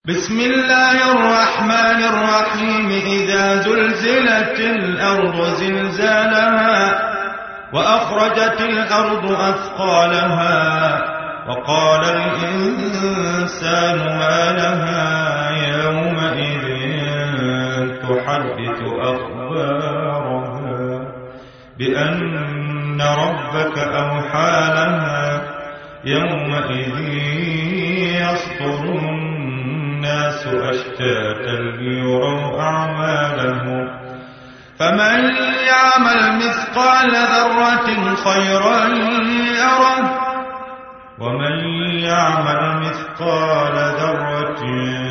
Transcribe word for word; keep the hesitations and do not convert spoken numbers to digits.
بسم الله الرحمن الرحيم إذا زلزلت الأرض زلزالها وأخرجت الأرض أثقالها وقال الإنسان ما لها يومئذ تحدث أخبارها بأن ربك أوحى لها يومئذ يصدر الناس أشتاتا ليروا أعمالهم فمن يعمل مثقال ذرة خيرا يره ومن يعمل مثقال ذرة